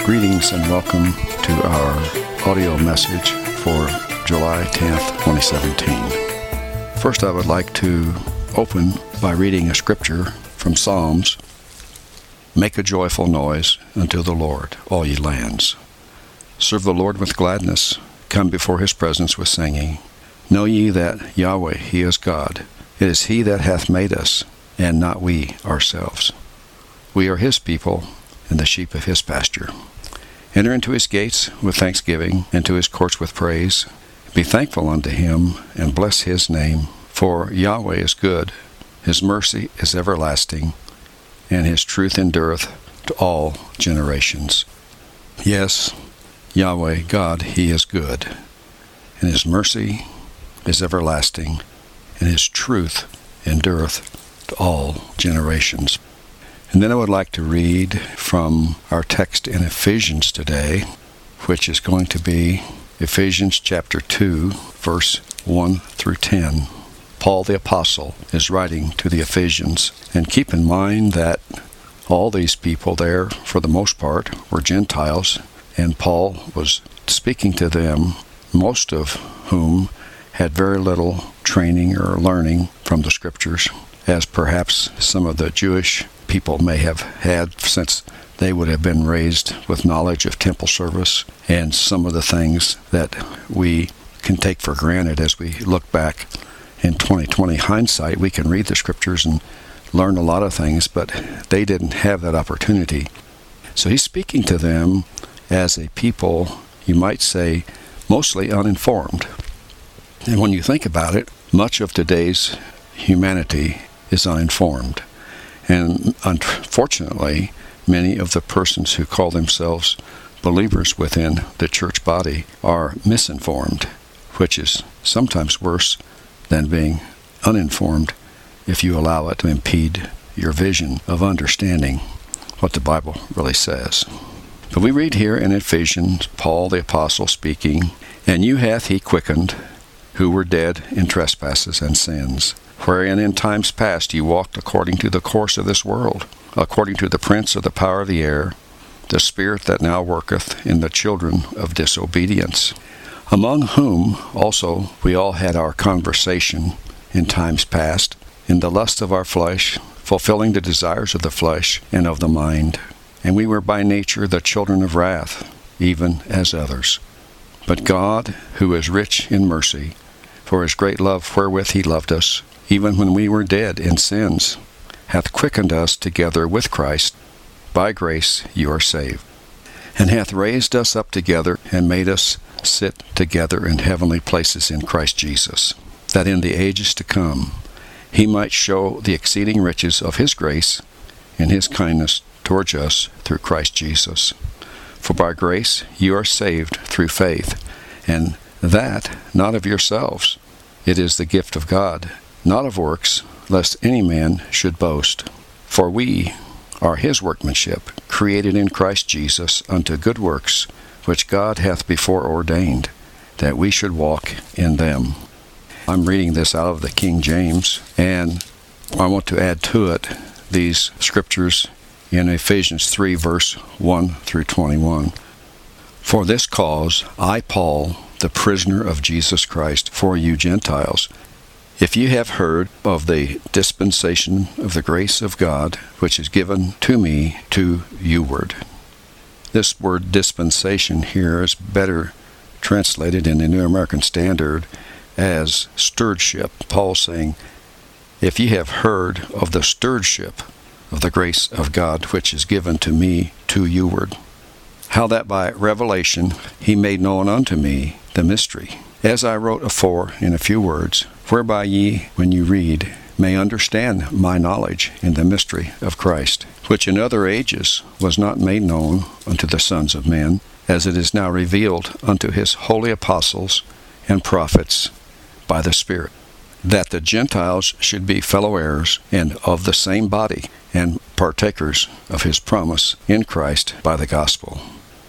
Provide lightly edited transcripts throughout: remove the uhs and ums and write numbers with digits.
Greetings and welcome to our audio message for July 10th, 2017. First, I would like to open by reading a scripture from Psalms. Make a joyful noise unto the Lord, all ye lands. Serve the Lord with gladness. Come before his presence with singing. Know ye that Yahweh, he is God. It is he that hath made us, and not we ourselves. We are his people, and the sheep of his pasture. Enter into his gates with thanksgiving, and to his courts with praise. Be thankful unto him, and bless his name. For Yahweh is good, his mercy is everlasting, and his truth endureth to all generations. Yes, Yahweh, God, he is good, and his mercy is everlasting, and his truth endureth to all generations. And then I would like to read from our text in Ephesians today, which is going to be Ephesians chapter 2, verse 1 through 10. Paul the Apostle is writing to the Ephesians, and keep in mind that all these people there, for the most part, were Gentiles, and Paul was speaking to them, most of whom had very little training or learning from the Scriptures, as perhaps some of the Jewish people may have had, since they would have been raised with knowledge of temple service and some of the things that we can take for granted as we look back in 2020 hindsight. We can read the Scriptures and learn a lot of things, but they didn't have that opportunity. So he's speaking to them as a people, you might say, mostly uninformed. And when you think about it, much of today's humanity is uninformed. And unfortunately, many of the persons who call themselves believers within the church body are misinformed, which is sometimes worse than being uninformed if you allow it to impede your vision of understanding what the Bible really says. But we read here in Ephesians, Paul the Apostle speaking, "And you hath he quickened, who were dead in trespasses and sins, wherein in times past ye walked according to the course of this world, according to the prince of the power of the air, the spirit that now worketh in the children of disobedience, among whom also we all had our conversation in times past, in the lust of our flesh, fulfilling the desires of the flesh and of the mind. And we were by nature the children of wrath, even as others. But God, who is rich in mercy, for his great love wherewith he loved us, even when we were dead in sins, hath quickened us together with Christ. By grace you are saved, and hath raised us up together, and made us sit together in heavenly places in Christ Jesus, that in the ages to come he might show the exceeding riches of his grace and his kindness towards us through Christ Jesus. For by grace you are saved through faith, and that not of yourselves. It is the gift of God, not of works, lest any man should boast. For we are his workmanship, created in Christ Jesus unto good works, which God hath before ordained, that we should walk in them." I'm reading this out of the King James, and I want to add to it these scriptures in Ephesians 3, verse 1 through 21. "For this cause I, Paul, the prisoner of Jesus Christ, for you Gentiles, if you have heard of the dispensation of the grace of God, which is given to me to youward." This word dispensation here is better translated in the New American Standard as stewardship. Paul saying, if you have heard of the stewardship of the grace of God, which is given to me to youward, how that by revelation he made known unto me the mystery, as I wrote afore in a few words, whereby ye, when you read, may understand my knowledge in the mystery of Christ, which in other ages was not made known unto the sons of men, as it is now revealed unto his holy apostles and prophets by the Spirit, that the Gentiles should be fellow heirs and of the same body, and partakers of his promise in Christ by the gospel.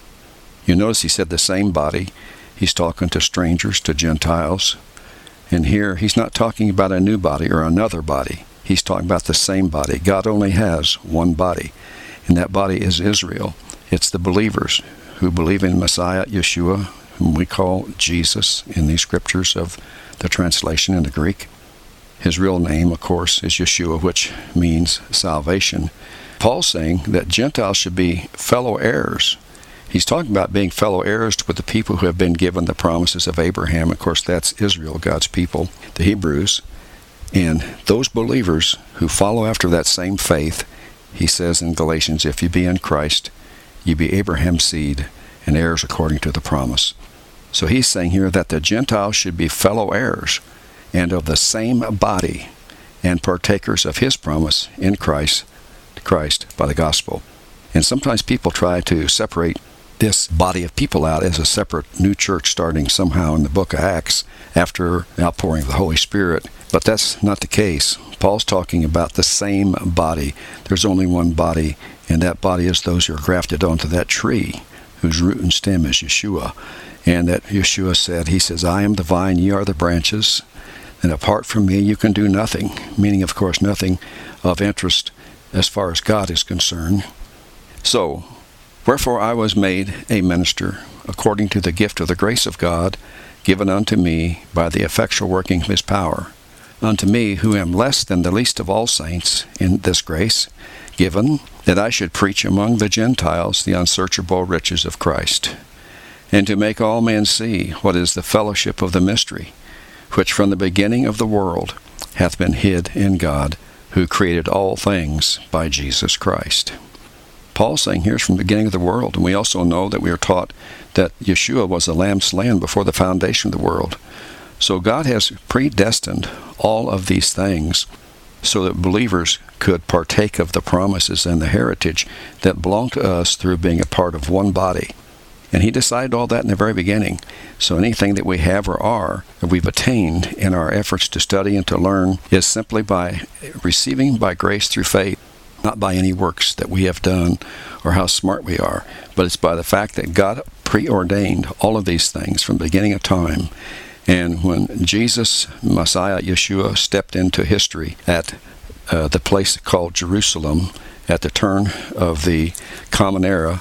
You notice he said the same body. He's talking to strangers, to Gentiles. And here he's not talking about a new body or another body. He's talking about the same body. God only has one body, and that body is Israel. It's the believers who believe in Messiah Yeshua, whom we call Jesus in these scriptures of the translation in the Greek. His real name, of course, is Yeshua, which means salvation. Paul's saying that Gentiles should be fellow heirs. He's talking about being fellow heirs with the people who have been given the promises of Abraham. Of course, that's Israel, God's people, the Hebrews. And those believers who follow after that same faith, he says in Galatians, if you be in Christ, you be Abraham's seed and heirs according to the promise. So he's saying here that the Gentiles should be fellow heirs and of the same body and partakers of his promise in Christ by the gospel. And sometimes people try to separate this body of people out as a separate new church starting somehow in the book of Acts after outpouring of the Holy Spirit. But that's not the case. Paul's talking about the same body. There's only one body, and that body is those who are grafted onto that tree, whose root and stem is Yeshua. And that Yeshua said, he says, I am the vine, ye are the branches, and apart from me you can do nothing. Meaning, of course, nothing of interest as far as God is concerned. So, wherefore I was made a minister, according to the gift of the grace of God, given unto me by the effectual working of his power. Unto me, who am less than the least of all saints, in this grace given, that I should preach among the Gentiles the unsearchable riches of Christ, and to make all men see what is the fellowship of the mystery, which from the beginning of the world hath been hid in God, who created all things by Jesus Christ. Paul's saying here's from the beginning of the world, and we also know that we are taught that Yeshua was the lamb slain before the foundation of the world. So God has predestined all of these things so that believers could partake of the promises and the heritage that belong to us through being a part of one body. And he decided all that in the very beginning. So anything that we have or are, that we've attained in our efforts to study and to learn, is simply by receiving by grace through faith, not by any works that we have done or how smart we are, but it's by the fact that God preordained all of these things from the beginning of time. And when Jesus, Messiah Yeshua, stepped into history at the place called Jerusalem at the turn of the Common Era,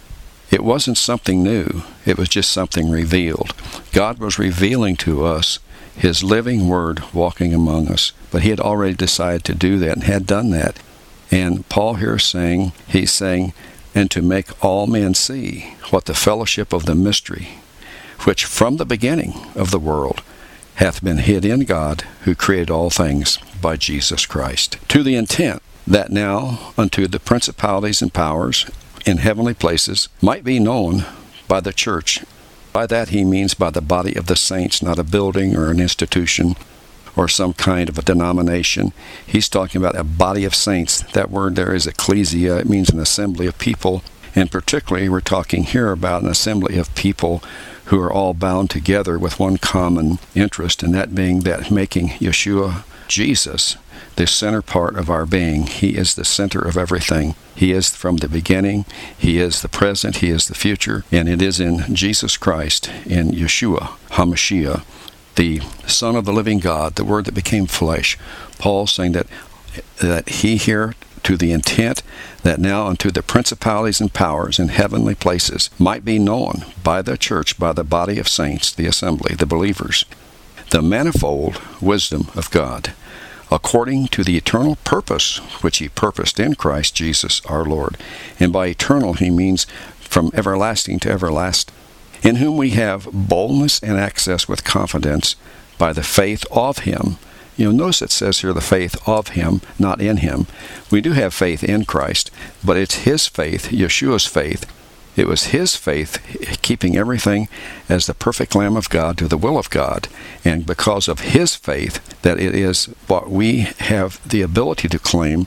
it wasn't something new. It was just something revealed. God was revealing to us his living word walking among us. But he had already decided to do that and had done that. And Paul here is saying, he's saying, and to make all men see what the fellowship of the mystery, which from the beginning of the world hath been hid in God, who created all things by Jesus Christ, to the intent that now unto the principalities and powers in heavenly places might be known by the church. By that he means by the body of the saints, not a building or an institution or some kind of a denomination. He's talking about a body of saints. That word there is ecclesia. It means an assembly of people. And particularly we're talking here about an assembly of people who are all bound together with one common interest, and that being that making Yeshua, Jesus, the center part of our being. He is the center of everything. He is from the beginning. He is the present. He is the future. And it is in Jesus Christ, in Yeshua, HaMashiach, the Son of the living God, the Word that became flesh. Paul saying that he here, to the intent that now unto the principalities and powers in heavenly places might be known by the church, by the body of saints, the assembly, the believers, the manifold wisdom of God, according to the eternal purpose which he purposed in Christ Jesus our Lord. And by eternal he means from everlasting to everlasting, in whom we have boldness and access with confidence by the faith of him. You'll notice it says here the faith of him, not in him. We do have faith in Christ, but it's his faith, Yeshua's faith. It was his faith keeping everything as the perfect Lamb of God to the will of God. And because of his faith, that it is what we have the ability to claim,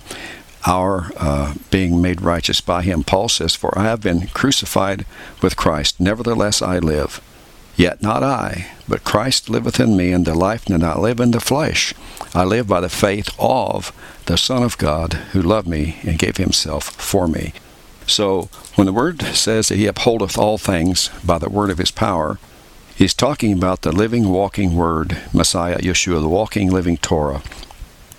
our being made righteous by him. Paul says, for I have been crucified with Christ, nevertheless I live. Yet not I, but Christ liveth in me, and the life that I live in the flesh, I live by the faith of the Son of God, who loved me and gave himself for me. So, when the Word says that he upholdeth all things by the word of his power, he's talking about the living, walking Word, Messiah, Yeshua, the walking, living Torah.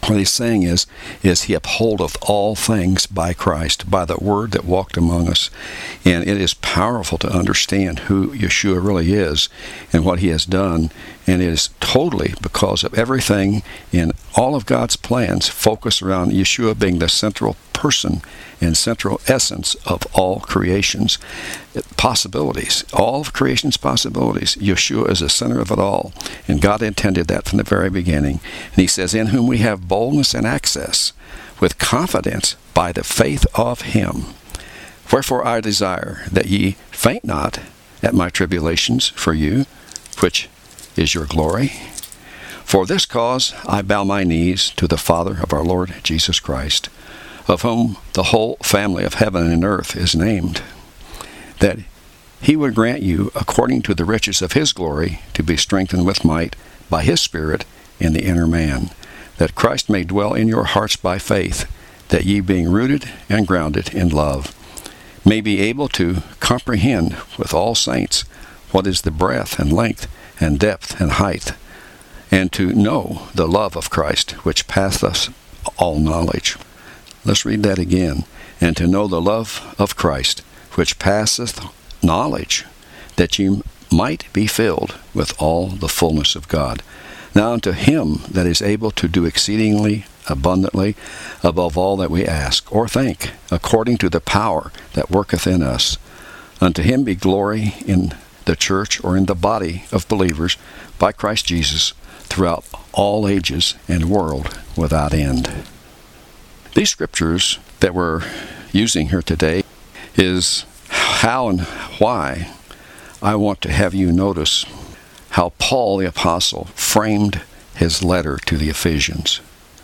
What he's saying is he upholdeth all things by Christ, by the word that walked among us. And it is powerful to understand who Yeshua really is and what he has done. And it is totally because of everything in all of God's plans focus around Yeshua being the central person and central essence of all creation's possibilities. All of creation's possibilities. Yeshua is the center of it all. And God intended that from the very beginning. And he says, in whom we have boldness and access with confidence by the faith of him. Wherefore I desire that ye faint not at my tribulations for you, which is your glory. For this cause I bow my knees to the Father of our Lord Jesus Christ, of whom the whole family of heaven and earth is named, that he would grant you, according to the riches of his glory, to be strengthened with might by his Spirit in the inner man, that Christ may dwell in your hearts by faith, that ye being rooted and grounded in love, may be able to comprehend with all saints what is the breadth and length and depth and height, and to know the love of Christ, which passeth all knowledge. Let's read that again. And to know the love of Christ, which passeth knowledge, that ye might be filled with all the fullness of God. Now unto him that is able to do exceedingly abundantly above all that we ask or think, according to the power that worketh in us. Unto him be glory in the church, or in the body of believers, by Christ Jesus, throughout all ages and world without end. These scriptures that we're using here today is how and why I want to have you notice how Paul the Apostle framed his letter to the Ephesians.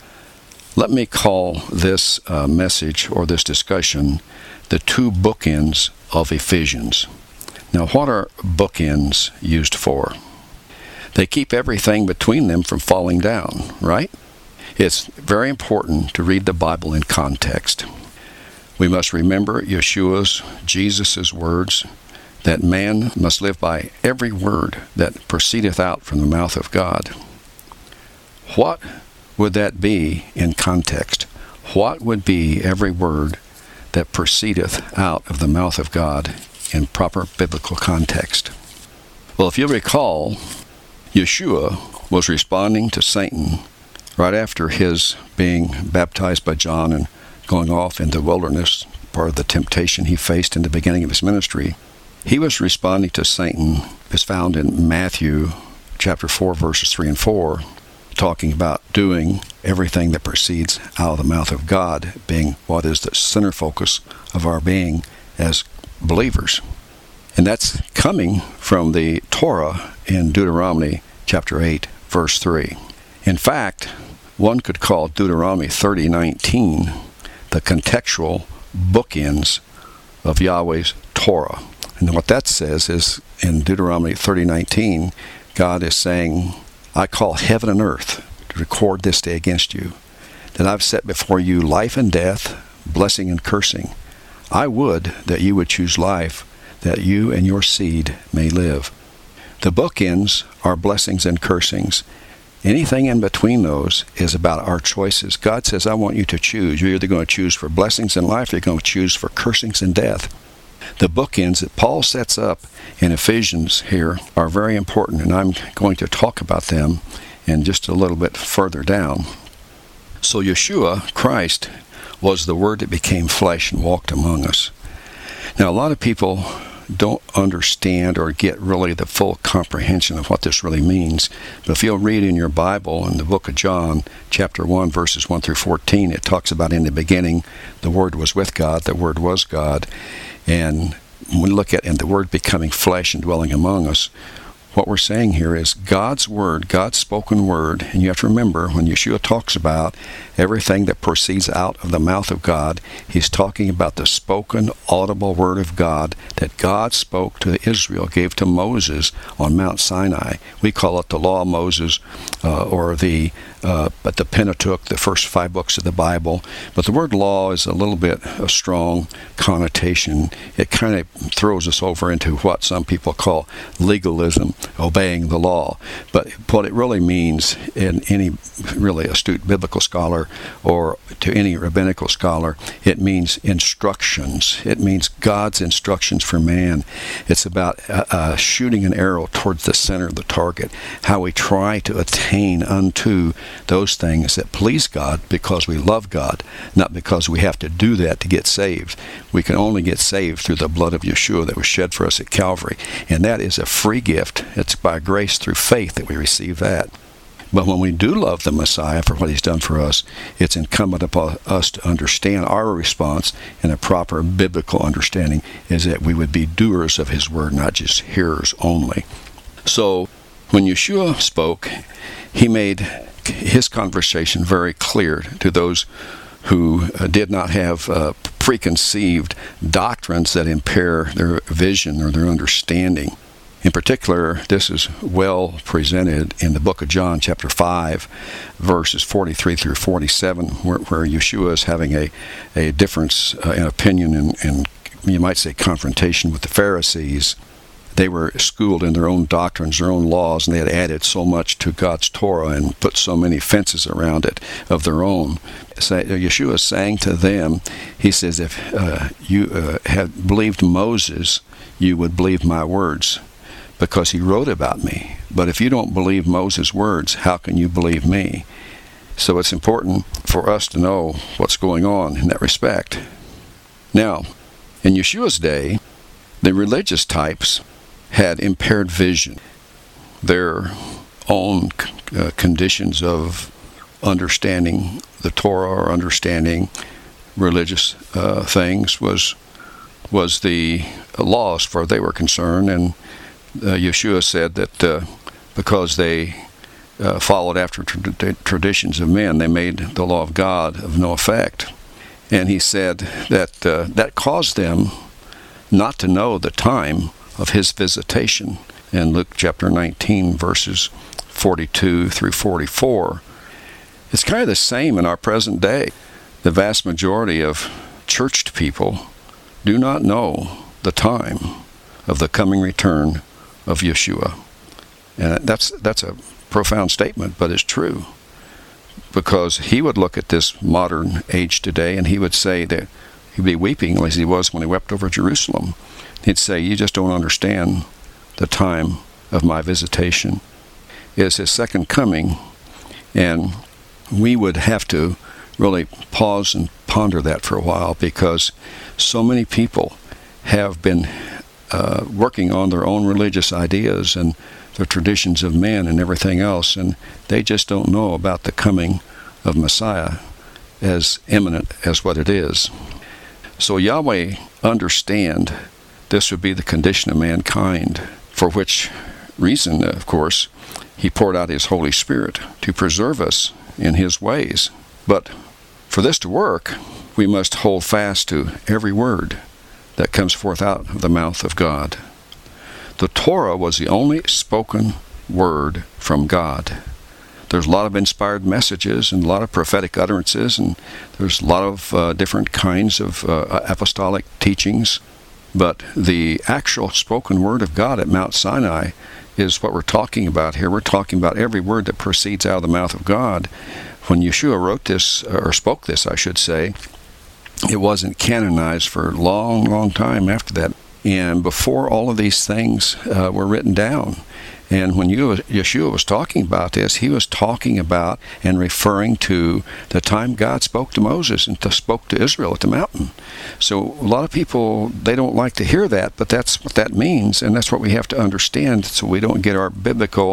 Let me call this message or this discussion the two bookends of Ephesians. Now, what are bookends used for? They keep everything between them from falling down, right? It's very important to read the Bible in context. We must remember Yeshua's, Jesus' words, that man must live by every word that proceedeth out from the mouth of God. What would that be in context? What would be every word that proceedeth out of the mouth of God in proper biblical context? Well, if you recall, Yeshua was responding to Satan right after his being baptized by John and going off in the wilderness, part of the temptation he faced in the beginning of his ministry. He was responding to Satan, as found in Matthew chapter 4, verses 3 and 4, talking about doing everything that proceeds out of the mouth of God, being what is the center focus of our being as believers. And that's coming from the Torah in Deuteronomy chapter 8, verse 3. In fact, one could call Deuteronomy 30:19 the contextual bookends of Yahweh's Torah. And what that says is, in Deuteronomy 30:19, God is saying, I call heaven and earth to record this day against you, that I've set before you life and death, blessing and cursing. I would that you would choose life, that you and your seed may live. The bookends are blessings and cursings. Anything in between those is about our choices. God says, I want you to choose. You're either going to choose for blessings in life, or you're going to choose for cursings and death. The bookends that Paul sets up in Ephesians here are very important, and I'm going to talk about them in just a little bit further down. So Yeshua, Christ, was the Word that became flesh and walked among us. Now, a lot of people don't understand or get really the full comprehension of what this really means. But if you'll read in your Bible in the book of John, chapter 1, verses 1 through 14, it talks about in the beginning, the Word was with God, the Word was God. And when we look at the Word becoming flesh and dwelling among us, what we're saying here is God's Word, God's spoken Word, and you have to remember when Yeshua talks about everything that proceeds out of the mouth of God, he's talking about the spoken, audible Word of God that God spoke to Israel, gave to Moses on Mount Sinai. We call it the Law of Moses or the but the Pentateuch, the first 5 books of the Bible. But the word law is a little bit a strong connotation. It kind of throws us over into what some people call legalism, obeying the law. But what it really means, in any really astute biblical scholar or to any rabbinical scholar, it means instructions. It means God's instructions for man. It's about shooting an arrow towards the center of the target, how we try to attain unto those things that please God because we love God, not because we have to do that to get saved. We can only get saved through the blood of Yeshua that was shed for us at Calvary, and that is a free gift. It's by grace through faith that we receive that. But when we do love the Messiah for what he's done for us, it's incumbent upon us to understand our response, and a proper biblical understanding is that we would be doers of his word, not just hearers only. So when Yeshua spoke, he made his conversation very clear to those who did not have preconceived doctrines that impair their vision or their understanding. In particular, this is well presented in the book of John, chapter 5, verses 43 through 47, where Yeshua is having a difference in opinion and you might say confrontation with the Pharisees. They were schooled in their own doctrines, their own laws, and they had added so much to God's Torah and put so many fences around it of their own. So Yeshua is saying to them, he says, if you had believed Moses, you would believe my words, because he wrote about me. But if you don't believe Moses' words, how can you believe me? So it's important for us to know what's going on in that respect. Now, in Yeshua's day, the religious types had impaired vision. Their own conditions of understanding the Torah or understanding religious things was the laws, for they were concerned. And Yeshua said that because they followed after traditions of men, they made the law of God of no effect. And he said that that caused them not to know the time of his visitation. In Luke chapter 19, verses 42 through 44. It's kind of the same in our present day. The vast majority of churched people do not know the time of the coming return of Yeshua. And that's a profound statement, but it's true. Because he would look at this modern age today and he would say that he'd be weeping as he was when he wept over Jerusalem. He'd say, you just don't understand the time of my visitation. It is his second coming, and we would have to really pause and ponder that for a while, because so many people have been working on their own religious ideas and the traditions of men and everything else, and they just don't know about the coming of Messiah as imminent as what it is. So Yahweh understand this would be the condition of mankind, for which reason, of course, he poured out his Holy Spirit to preserve us in his ways. But for this to work, we must hold fast to every word that comes forth out of the mouth of God. The Torah was the only spoken word from God. There's a lot of inspired messages and a lot of prophetic utterances, and there's a lot of different kinds of apostolic teachings. But the actual spoken word of God at Mount Sinai is what we're talking about here. We're talking about every word that proceeds out of the mouth of God. When Yeshua wrote this, or spoke this, I should say, it wasn't canonized for a long, long time after that. And before all of these things were written down. And when Yeshua was talking about this, he was talking about and referring to the time God spoke to Moses and spoke to Israel at the mountain. So a lot of people, they don't like to hear that, but that's what that means, and that's what we have to understand so we don't get our biblical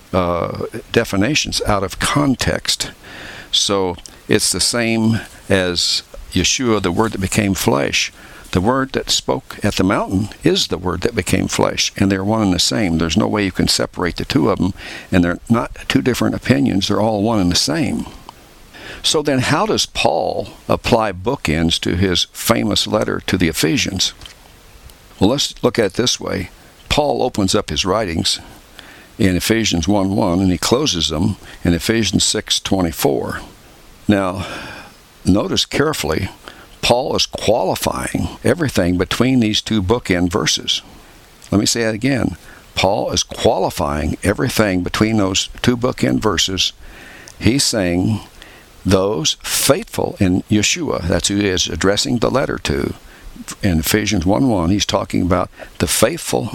definitions out of context. So it's the same as Yeshua, the Word that became flesh. The word that spoke at the mountain is the word that became flesh, and they're one and the same. There's no way you can separate the two of them, and they're not two different opinions. They're all one and the same. So then how does Paul apply bookends to his famous letter to the Ephesians? Well, let's look at it this way. Paul opens up his writings in Ephesians 1:1, and he closes them in Ephesians 6:24. Now, notice carefully, Paul is qualifying everything between these two bookend verses. Let me say that again. Paul is qualifying everything between those two bookend verses. He's saying those faithful in Yeshua, that's who he is addressing the letter to. In Ephesians 1:1, he's talking about the faithful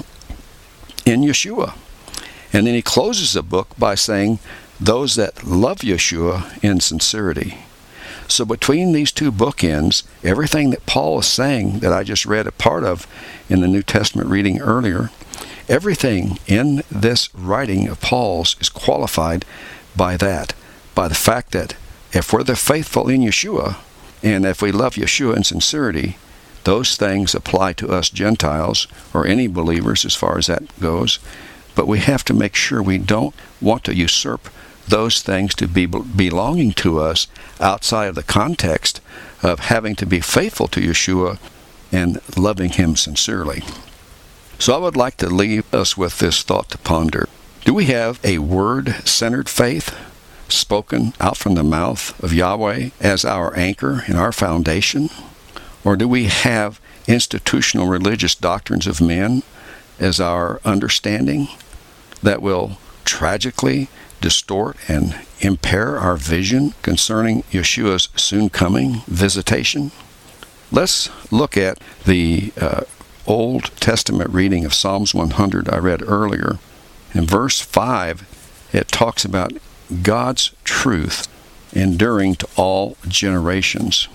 in Yeshua. And then he closes the book by saying those that love Yeshua in sincerity. So between these two bookends, everything that Paul is saying that I just read a part of in the New Testament reading earlier, everything in this writing of Paul's is qualified by that, by the fact that if we're the faithful in Yeshua, and if we love Yeshua in sincerity, those things apply to us Gentiles, or any believers as far as that goes. But we have to make sure we don't want to usurp those things to be belonging to us outside of the context of having to be faithful to Yeshua and loving him sincerely. So I would like to leave us with this thought to ponder. Do we have a word-centered faith spoken out from the mouth of Yahweh as our anchor and our foundation? Or do we have institutional religious doctrines of men as our understanding that will tragically distort and impair our vision concerning Yeshua's soon coming visitation? Let's look at the Old Testament reading of Psalms 100 I read earlier. In verse 5, it talks about God's truth enduring to all generations.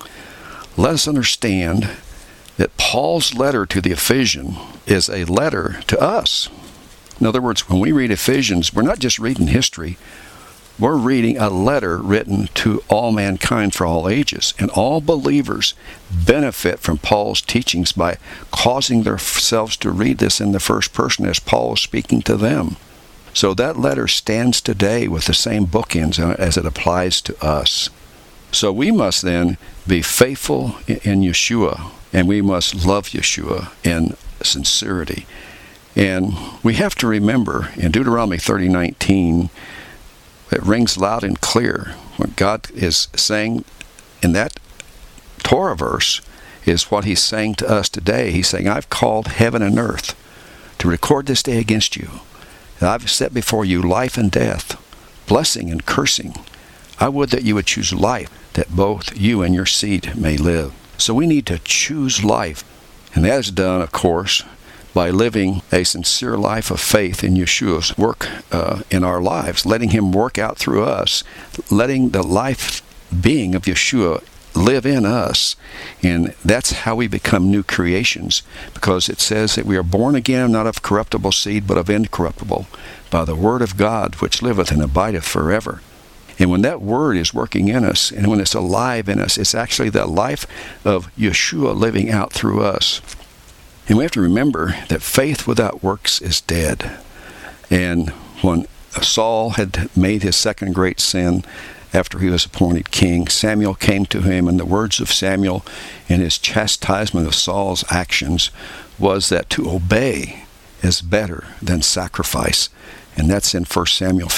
Let us understand that Paul's letter to the Ephesians is a letter to us. In other words, when we read Ephesians, we're not just reading history. We're reading a letter written to all mankind for all ages. And all believers benefit from Paul's teachings by causing themselves to read this in the first person as Paul is speaking to them. So that letter stands today with the same bookends as it applies to us. So we must then be faithful in Yeshua, and we must love Yeshua in sincerity. And we have to remember in Deuteronomy 30:19, it rings loud and clear. What God is saying in that Torah verse is what he's saying to us today. He's saying, I've called heaven and earth to record this day against you. And I've set before you life and death, blessing and cursing. I would that you would choose life, that both you and your seed may live. So we need to choose life. And that is done, of course, by living a sincere life of faith in Yeshua's work in our lives, letting him work out through us, letting the life being of Yeshua live in us. And that's how we become new creations, because it says that we are born again, not of corruptible seed, but of incorruptible, by the word of God, which liveth and abideth forever. And when that word is working in us, and when it's alive in us, it's actually the life of Yeshua living out through us. And we have to remember that faith without works is dead. And when Saul had made his second great sin after he was appointed king, Samuel came to him, and the words of Samuel in his chastisement of Saul's actions was that to obey is better than sacrifice. And that's in 1 Samuel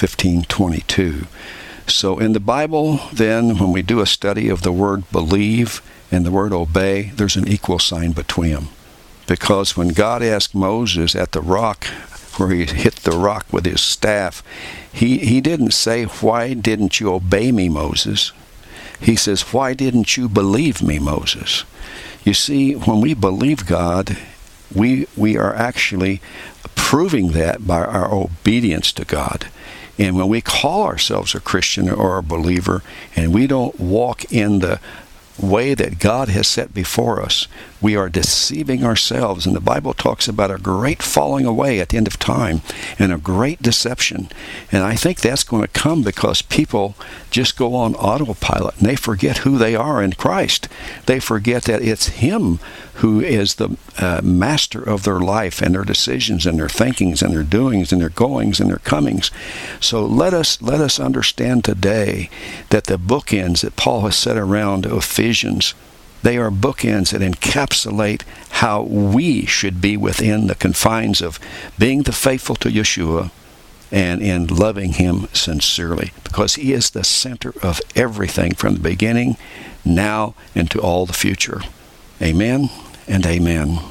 15:22. So in the Bible, then, when we do a study of the word believe and the word obey, there's an equal sign between them. Because when God asked Moses at the rock, where he hit the rock with his staff, he didn't say, why didn't you obey me, Moses? He says, why didn't you believe me, Moses? You see, when we believe God, we are actually proving that by our obedience to God. And when we call ourselves a Christian or a believer, and we don't walk in the way that God has set before us, we are deceiving ourselves. And the Bible talks about a great falling away at the end of time and a great deception. And I think that's going to come because people just go on autopilot and they forget who they are in Christ. They forget that it's Him who is the master of their life and their decisions and their thinkings and their doings and their goings and their comings. So let us understand today that the bookends that Paul has set around Ephesians, they are bookends that encapsulate how we should be within the confines of being the faithful to Yeshua and in loving Him sincerely, because He is the center of everything from the beginning, now, and to all the future. Amen and amen.